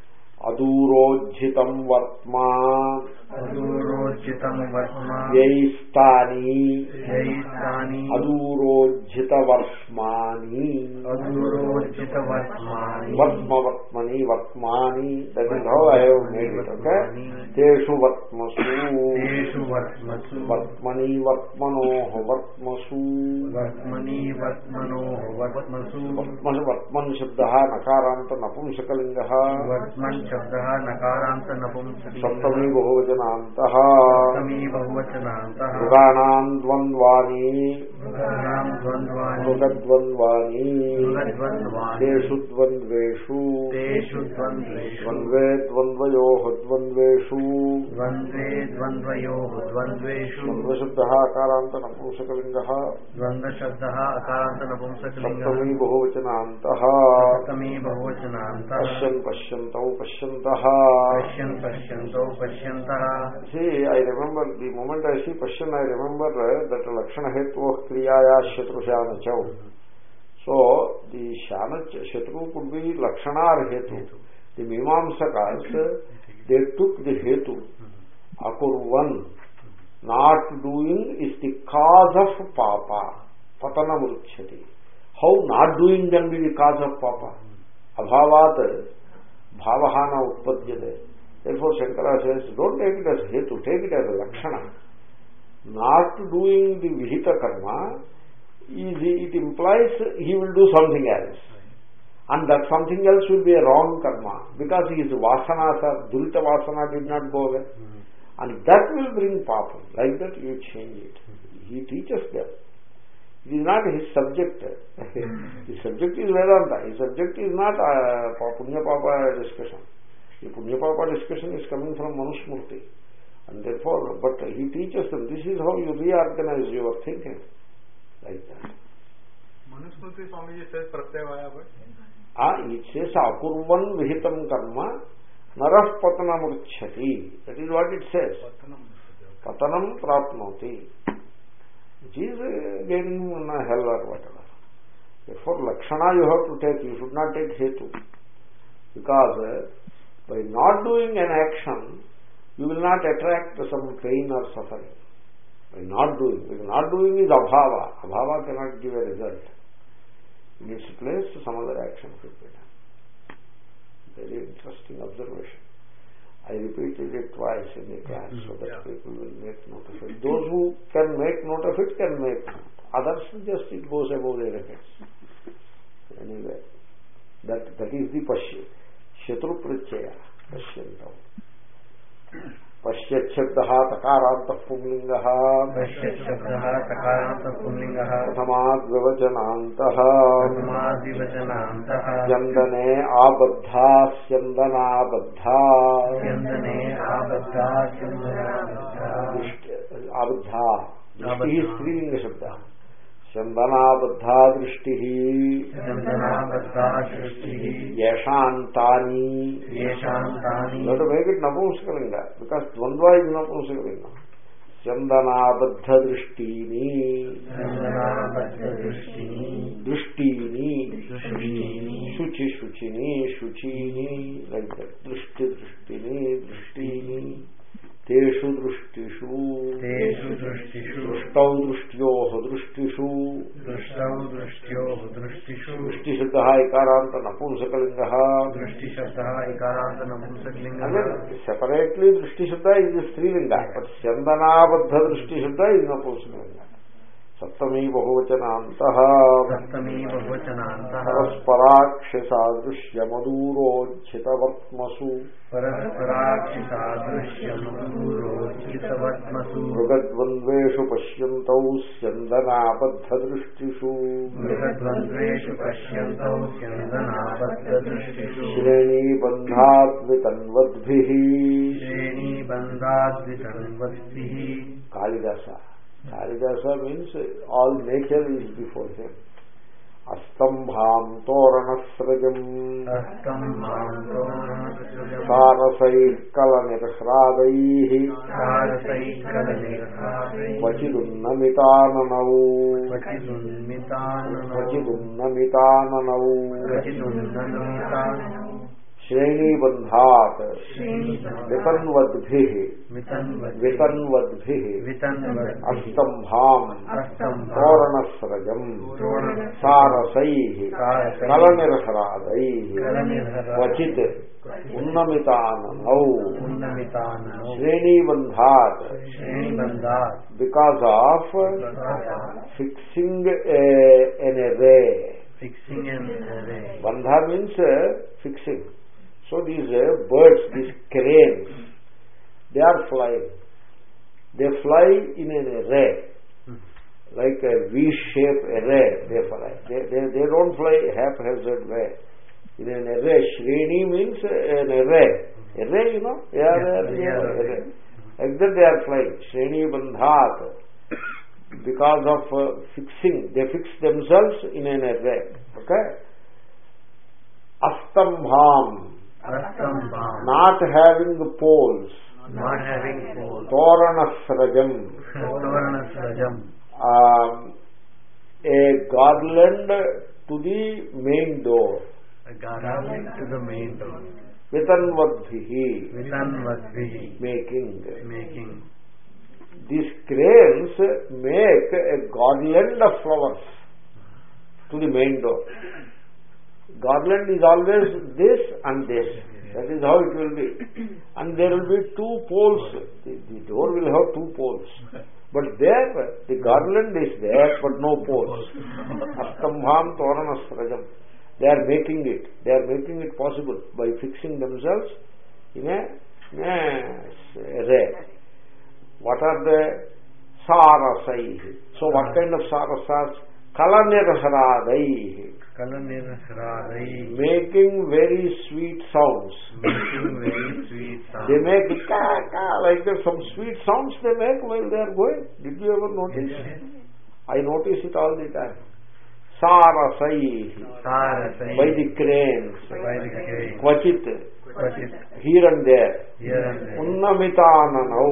అదూరోజ్జితం వర్త్మా అదూరోజ్జితం వర్త్మ యైస్తాని యైస్తాని అదూరోజ్జిత వర్త్మాని అదూరోజ్జిత వర్త్మాని వర్త్మ వర్త్మని వర్త్మాని that is how I have made it okay తేషు వర్త్మసు తేషు వర్త్మసు వర్త్మని వర్త్మనోః వర్త్మసు వర్త్మని వర్త్మనోః వర్త్మసు వర్త్మన్ వర్త్మన్ శబ్దః నకారాంత నపుంసకలింగః వర్త్మన్ శబ్దః నకారాంత నపుంసకలింగః సప్తమీ బహువచనాంతః సప్తమీ బహువచనాంతః మృగాణాం ద్వంద్వాని మృగాణాం ద్వంద్వాని మృగద్వంద్వాని మృగద్వంద్వాని తేషు ద్వంద్వేషు తేషు ద్వంద్వేషు ద్వంద్వే ద్వంద్వయోః ద్వంద్వేషు ద్వంద్వే ద్వంద్వయోః ద్వంద్వేషు ద్వంద్వశబ్దః అకారాంత నపుంసకలింగః ద్వంద్వశబ్దః అకారాంత నపుంసకలింగః సప్తమీ బహువచనాంతః సప్తమీ బహువచనాంతః పశ్యన్ పశ్యంతౌ పశ్యంతః పశ్యన్ పశ్యంతౌ పశ్యంతః See, I remember the moment I see Pashyan, I remember uh, that Lakshana Hetu Kriyaya Shatru Shanachau. So, the Shanach, Shatru could be Lakshana or Hetu. The Mimamsakas, they took the Hetu. Akurvan, not doing is the cause of Papa. Patana Murukshati. How not doing can be the cause of Papa? Abhavat, Bhavahana Utpadyade. Therefore, Shankara says, don't take it as hetu, take it as a lakshana. Not doing the vihita karma, is, it implies he will do something else. And that something else will be a wrong karma, because his vasanas, durita vasana did not go away. And that will bring papa. Like that you change it. He teaches them. It is not his subject. His subject is Vedanta. His subject is not uh, Punya Papa discussion. The Punya Papa discussion is coming from Manusmurti. And therefore, but he teaches them, this is how you reorganize your thinking. Like that. Manusmurti Swamiji says Pratyavaya, but Ah, it says, Akurvan vihitam karma narah patanam urchati. That is what it says. Patanam prapnoti. Which is uh, getting in a hell or whatever. Therefore, Lakshana you have to take, you should not take Hetu. Because uh, By not doing an action, you will not attract some pain or suffering. By not doing, because not doing is abhava. Abhava cannot give a result. In its place, some other action should be done. Very interesting observation. I repeated it twice in the class so that yeah. people will make note of it. Those who can make note of it can make note. Others just it goes above their heads. Anyway, that that is the Pashya. Shatru Prachaya. Pashyantam. Pashyat Shabdaha Takaranta Pumlingaha. Pashyat Shabdaha Takaranta Pumlingaha. Prathamad Vivachanantaha. Prathamad Vivachanantaha. Yandane Abadha Syandana Abadha. Yandane Abadha Syandana Abadha. Abadha. Drishti is Strilinga Shabda. Syandana Abadha Drishti. Syandana Abadha Drishti. Yeshantani. Yeshantani. Let us make it Napumsakalinga, because Dvandva is Napumsakalinga. Syandanabaddha Drishtini. Syandanabaddha Drishtini. Drishtini. Drishtini. Shuchi Shuchini. Shuchini. Like that. Drishti Drishtini. Drishtini. Teshu Drishtishu. Teshu Drishtishu. Drishtau Drishtyoh Drishtishu. Drishtau Drishtyoh Drishtishu. Drishti Shabdaha Ikaranta Napumsakalingaha. Drishti Shabdaha Ikaranta Napumsakalingaha. Again, separately Drishti Shabda is the Strilinga, but Syandanabaddha Drishti Shabda is Napumsakalinga. Saptami Bahuvachanantaha. Saptami Bahuvachanantaha. Parasparakshisadrushya Maduro-chitavatmasu. Parasparakshisadrushya Maduro-chitavatmasu. Mrugadvandveshu pashyantau Syandanabaddha Drishtishu. Mrugadvandveshu pashyantau Syandanabaddha Drishtishu. Shreni bandhadvitanvadbhihi. Shreni bandhadvitanvadbhihi. Kalidasa. Kalidasa means all nature is before him. Astambham toranasrajam. Astambham toranasrajam. Sarasai kalanirhradaihi. Sarasai kalanirhradaihi. Vachidunnamitananau. Vachidunnamitananau. Vachidunnamitananau. Vachidunnamitananau. Shreni bandhat. Vitanvadbhihi. Vitanvadbhihi. Astambham toranasrajam. Sarasaihi kalanirhradaihi. Vachit unnamitananau. Shreni bandhat. Because of fixing a, an array. Fixing an array. Bandha means uh, fixing. So these uh, birds, these cranes, they are flying. They fly in an array, like a V-shaped array. They fly. They, they, they don't fly haphazard way. In an array, Shreni means an array. Array, you know, they are, yes, they yeah, are array. Like that they are flying. Shreni bandhat. Because of uh, fixing, they fix themselves in an array. Okay? Astambham. Astambham. Not having poles. Not having poles. Toranasrajam. Toranasrajam. Um, a garland to the main door. A garland to the main door. Vitanvadbhihi. Vitanvadbhihi. Making. Making. These cranes make a garland of flowers to the main door. Garland is always this and this. That is how it will be. And there will be two poles. The, the door will have two poles. But there, the garland is there, but no poles. Astambham toranasrajam. They are making it. They are making it possible by fixing themselves in a, in a array. What are the sarasai? So what kind of sarasas? Kalanirhradaihi. Kalanirhradaihi. Making very sweet sounds. Making very sweet sounds. They make ka ka like that. Some sweet sounds they make while they are going. Did you ever notice? Yes, yes. I notice it all the time. Sarasai. Sarasai. By the cranes. By the cranes. Kvachit. Kvachit. Here and there. Here and there. Unnamitananau.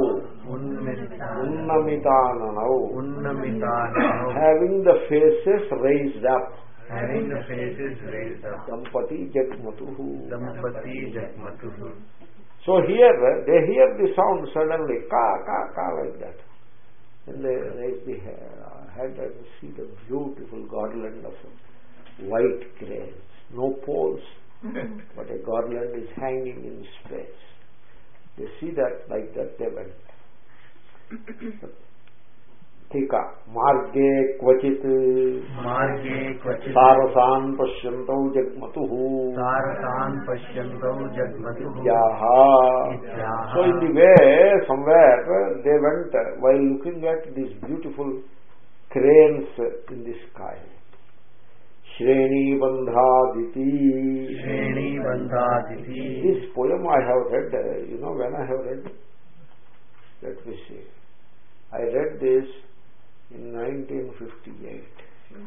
Unnamitananau. Unnamitananau. Unnamitananau. Having the faces raised up. having the faces raised up. Dampati Jagmatuhu. Dampati Jagmatuhu. So here, they hear the sound suddenly, ka, ka, ka, like that. And they raise the head and see the beautiful garland of white cranes. No poles, but a garland is hanging in space. They see that, like that they went. Tika, marge kvachit Marge kvachit sarasan pashyantau jagmatuhu Sarasan pashyantau jagmatuhu Yaha. Ityaha. So in the way, somewhere they went while looking at these beautiful cranes in the sky. Shreni Bandhaditi. Shreni Bandhaditi. This poem I have read, you know when I have read? Let me see. I read this in nineteen fifty-eight.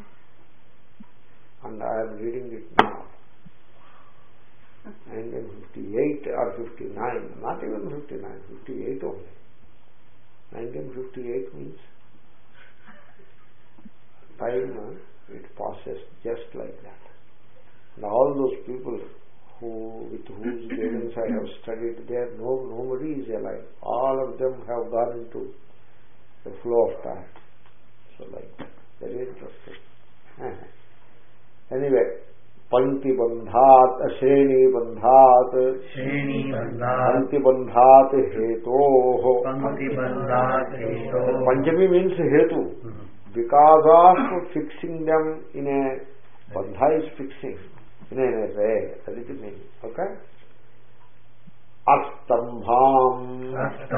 And I am reading it now. nineteen fifty-eight or fifty-nine, not even fifty-nine, fifty-eight only. nineteen fifty-eight means time, it passes just like that. And all those people who, with whose guidance I have studied there, no, nobody is alive. All of them have gone into the flow of time. So like that. Very interesting. Anyway, Panti Bandhat, Shreni Bandhat, Shreni Bandhat, Panti Bandhat Hetoh. Panti Bandhat Hetoh. Panchami means Hetu. Because of fixing them in a bandha is fixing in an array. That is the meaning. Okay? Astambham,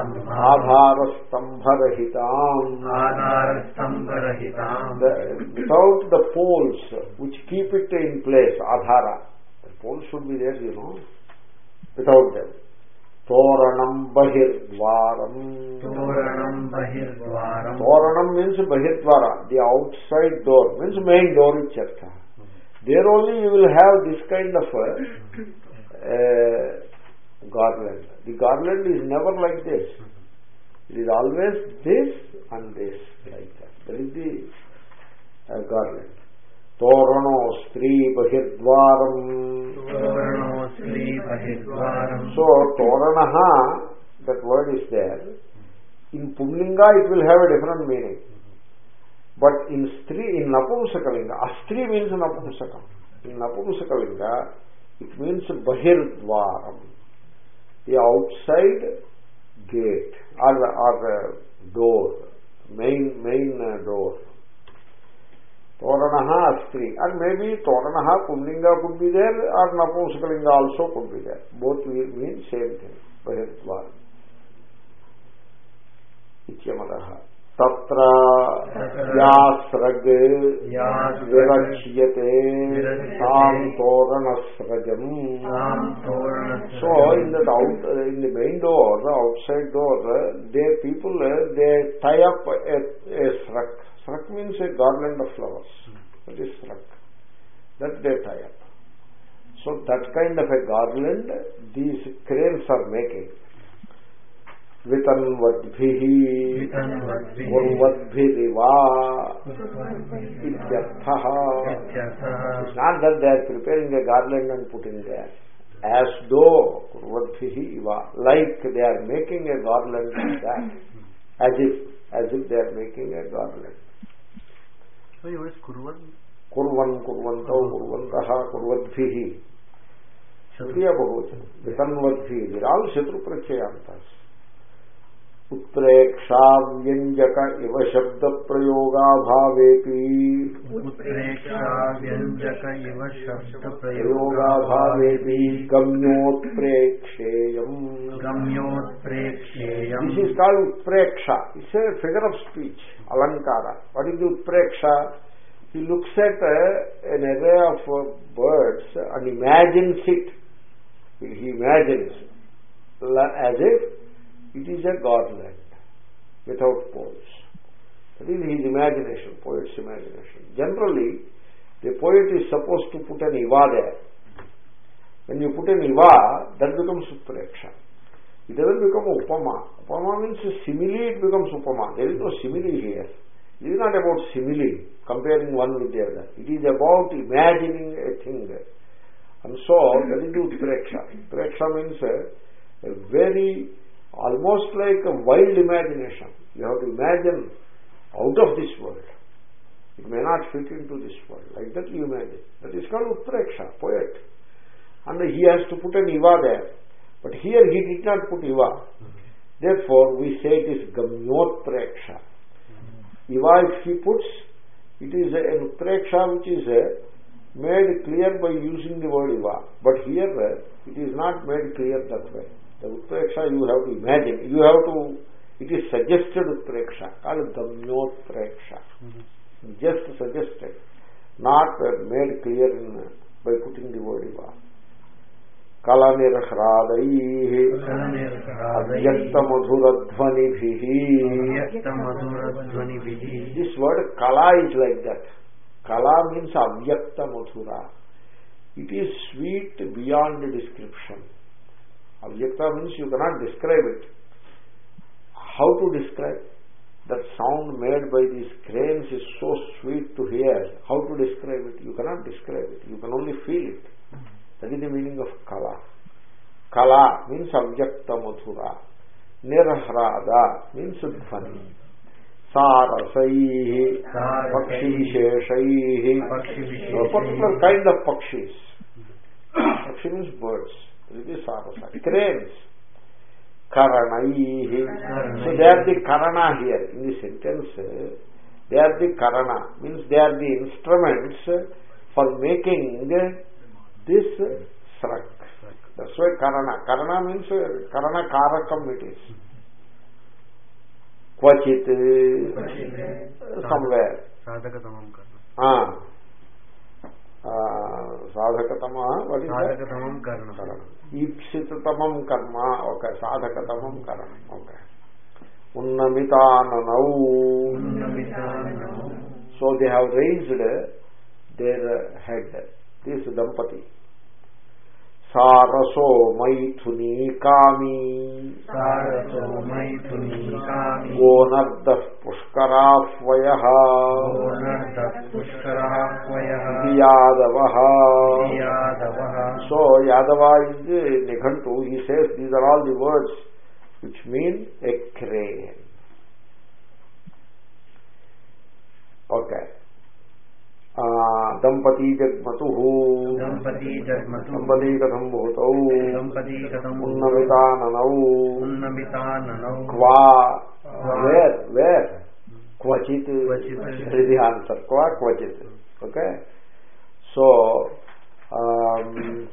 Adharastambharahitam, Adharastambharahitam. Without the poles which keep it in place, Adhara. The poles should be there, you know. Without them. Toranam Bahirdvaram. Toranam Bahirdvaram. Toranam means Bahirdvara, the outside door, means main door in Chartha. There only you will have this kind of a, a garland. The garland is never like this. It is always this and this, like that. That is the uh, garland. Torano Stri Bahirdvaram. Torano Stri Bahirdvaram. So, Toranaha, that word is there. In Pumlinga it will have a different meaning. But in Stri, in Napumsakalinga, Astri means Napumsakam. In Napumsakalinga, it means Bahirdvaram. The outside gate or, or door, main main door. Toranaha Astri. And maybe Toranaha Pumlinga could be there or Napumsakalinga also could be there. Both will mean same thing. Bahirdvaram. Ityamadaha. Tatra yasrag virachyate tam toranasrajam. So in that out, in the main door, the outside door, they people they tie up a, a srak. Srak means a garland of flowers. That is srak. That they tie up. So that kind of a garland these cranes are making. Vitanvadbhihi Urvadbhiriva Ityarthaha. It's not that they are preparing a garland and putting there. As though Urvadbhihi Iva, like they are making a garland like that. As if, as if they are making a garland. So you is Kurvan? Kurvan, Kurvantau, Kurvantaha, Kurvadbhihi. Shriya Bahochan. Vitanvadbhihi. They are all Shatru Prachayantas. उत्प्रेक्षा व्यंजक इव शब्द प्रयोगाभावेपि उत्प्रेक्षा व्यंजक इव शब्द प्रयोगाभावेपि गम्योत्प्रेक्षेयम् गम्योत्प्रेक्षेयम्. This is called utpreksha. It's a figure of speech, alankara. What is utpreksha? He looks at uh, an array of uh, birds and imagines it. He imagines as if it is a garland without poles. That is his imagination, poet's imagination. Generally, the poet is supposed to put an iva there. When you put an iva, that becomes utpreksha. It doesn't become upama. Upama means simile, it becomes upama. There is no simile here. It is not about simile. comparing one with the other. It is about imagining a thing. And so, that is Utpreksha. Utpreksha means a, a very, almost like a wild imagination. You have to imagine out of this world. It may not fit into this world. Like that you imagine. That is called Utpreksha, poet. And he has to put an Iva there. But here he did not put Iva. Therefore, we say it is Gamyotpreksha. Iva, if he puts, it is an Utpreksha which is a made clear by using the word Iva. But here it is not made clear that way. The Utpreksha you have to imagine. You have to, it is suggested Utpreksha, called Gamyotpreksha. Mm-hmm. Just suggested, not made clear in, by putting the word Iva. Kalanirhradaihi avyaktamadhuradhvanibhihi. This word kala is like that. Kala means avyakta madhura. It is sweet beyond description. Avyakta means you cannot describe it. How to describe? That sound made by these cranes is so sweet to hear. How to describe it? You cannot describe it. You can only feel it. That is the meaning of kala. Kala means avyakta madhura. Nirhrada means dhvani. Sarasaihi, pakshi visheshaihi, a particular kind of pakshis. Pakshi means birds. This is sarasa. Cranes. Karanaihi. So they are the karana here. In the sentence, they are the karana. Means they are the instruments for making this srak. That's why karana. Karana means karana karakam it is. Kvachit, somewhere. Sadhakatamam karna. Ah. Sadhakatamam, what is that? Sadhakatamam karna. Ipsitatamam karma, okay. Sadhakatamam karma, okay. Unnamitananau. Unnamitananau. So they have raised their head. This is Dampati. Saraso maithuni kami. Saraso maithuni kami. Gonardah pushkarafvayaha. Gonardah pushkarafvayaha. Yadavaha. Yadavaha. So Yadava is the Nikhantu. He says these are all the words which mean a crane. Okay. Dampati jagmatuhu. Dampati jagmatuhu. Dampati katham bhutau. Dampati katham bhutau. Unnamitananau. Unnamitananau. Kva. Where? Where? Kvachit. Kvachit. That is the answer. Kva kvachit. Okay. So, um,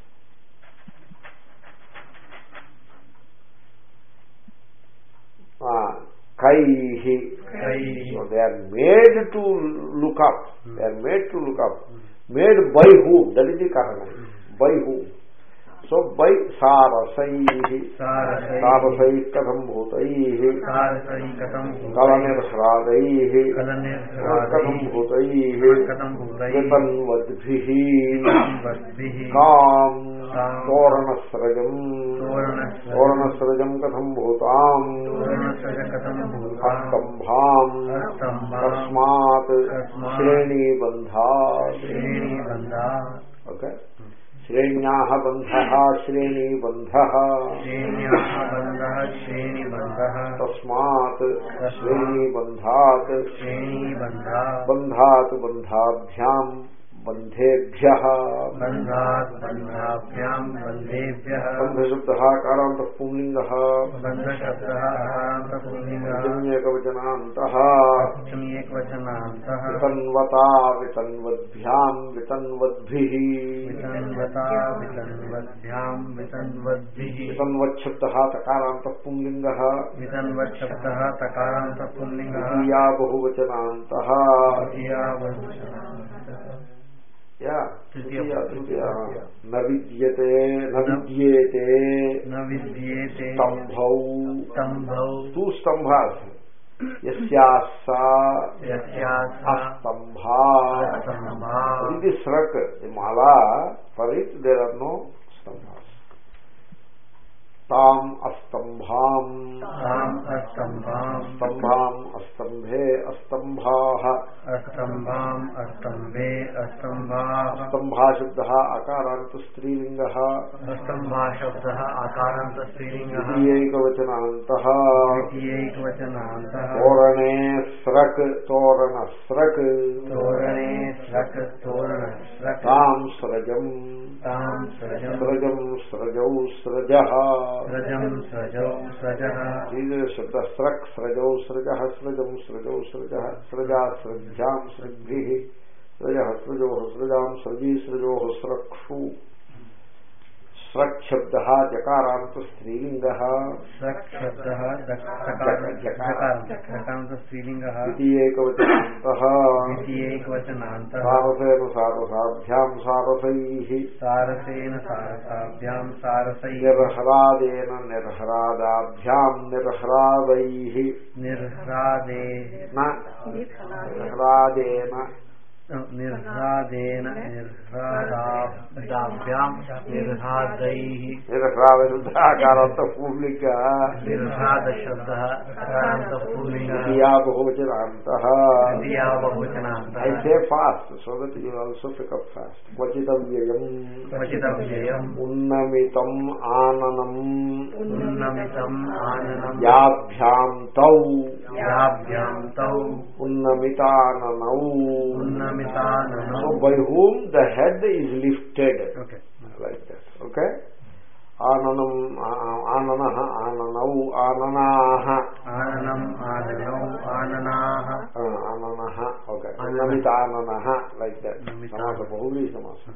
ah, kaihi. So they are made to look up. They are made to look up. Made by whom? That is the karana. By whom? So by sarasaihi. Sarasaihi katham bhutaihi. Sarasaihi katham bhutaihi. Kalanirhradaihi. Kalanirhradaihi. Katham bhutaihi. Katham bhutaihi. Vitanvadbhihi. Vitanvadbhihi. Kam. Toranasrajam. Toranasrajam katham bhutam. Toranasrajam katham bhutam. Astambham. Tasmat. Shreni bandha. Shreni bandha. Okay. Shrenyaha bandhaha. Shreni bandhaha. Shrenyaha bandhaha. Shreni bandhaha. Tasmat. Shreni bandhat. Shreni bandha. Bandhat bandhabhyam. Bandhebhyaha. Bandhat bandhabhyam. Bandhebhyaha. Bandha shabdaha karanta pumlingaha. Bandha shabdaha karanta pumlingaha. Jamyekavachanantaha. Jamyekavachanantaha. Vitanvata vitanvadbhyam vitanvadbhihi. Vitanvata vitanvadbhyam vitanvadbhihi. Vitanvachabdaha takaranta pumlingaha. Vitanvachabdaha takaranta pumlingaha. Viya bahuvachanantaha. Viya bahuvachanantaha. Yeah, Tritiya, Tritiya. Navidyate, Navidyete, Navidyete, Stambhau, Stambhau, two stambhas. Yasyasa, Yasyasa, Astambha. Astambha. It is Srak, the Mala, for it there are no stambhas. ताम अस्तंभाम ताम अस्तंभाम स्तंभाम अस्तंभे अस्तंभाः अस्तंभाम अस्तंभे अस्तंभाः स्तंभा शब्दः आकारान्त स्त्रीलिंगः अस्तंभा शब्दः आकारान्त स्त्रीलिंगः द्वितीयैकवचनान्तः द्वितीयैकवचनान्तः तोरणे स्रक् तोरण स्रक् तोरणे स्रक् तोरण स्रक् ताम स्रजम् ताम स्रजम् स्रजम् स्रजौ स्रजः स्रजम् स्रजौ स्रजः शब्द स्रक् स्रजौ स्रजः स्रजम् स्रजौ स्रजः स्रजा स्रज्यां स्रग्भिः स्रजः स्रजोः स्रजां स्रजी स्रजोः स्रक्षु स्रक् शब्दः जकारान्त स्त्रीलिङ्गः स्रक् शब्दः जकारान्त स्त्रीलिङ्गः द्वितीयैकवचनान्तः द्वितीयैकवचनान्तः सारसेन सारसाभ्यां सारसैः सारसेन सारसाभ्यां सारसैः निर्हरादेन निर्हरादाभ्यां निर्हरादैः निर्ह्रादेन निर्हरादेन निर्ह्रादेन निर्ह्रादाभ्यां निर्ह्रादैः निर्ह्रादाकारान्त पुल्लिङ्ग निर्ह्राद शब्दः आकारान्त पुल्लिङ्गः द्वितीया बहुवचनान्तः द्वितीया बहुवचनान्तः I say fast so that you also pick up fast. क्वचिदव्ययम् क्वचिदव्ययम् उन्नमितम् आननम् उन्नमितम् आननम् याभ्यां तौ याभ्यां तौ उन्नमिताननौ उन्नमिताननौ. So by whom the head is lifted. Okay. Like that. Okay. Ananam ananah ananau ananah आननम् आननौ आननाः ananah. Okay. Unnamitananah. Like that. Samasa bahuvri samasa.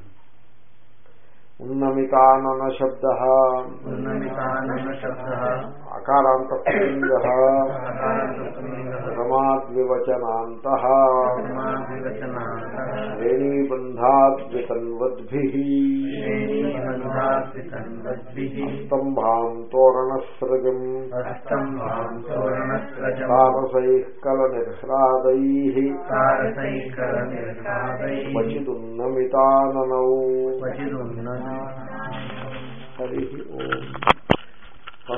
उन्नमितानन शब्दः उन्नमितानन शब्दः अकारान्त पुल्लिङ्गः समाद्विवचनान्तः समाद्विवचनान्तः श्रेणीबन्धाद्वितन्वद्भिः श्रेणीबन्धाद्वितन्वद्भिः स्तम्भां तोरणस्रजम् अस्तम्भां तोरणस्रजम् तारसैः कलनिर्ह्रादैः तारसैः कलनिर्ह्रादैः क्वचिदुन्नमिताननौ क्वचिदुन्नमिताननौ. हरिः ओम्.